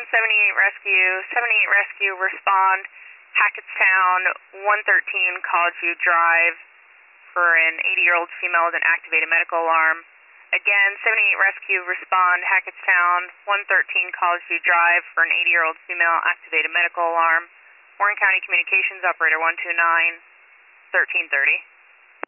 Rescue. 78 Rescue, respond. Hackettstown, 113 College View Drive for an 80-year-old female with an activated medical alarm. Again, 78 Rescue, respond. Hackettstown, 113 College View Drive for an 80-year-old female activated medical alarm. Warren County Communications, operator 129, 1330.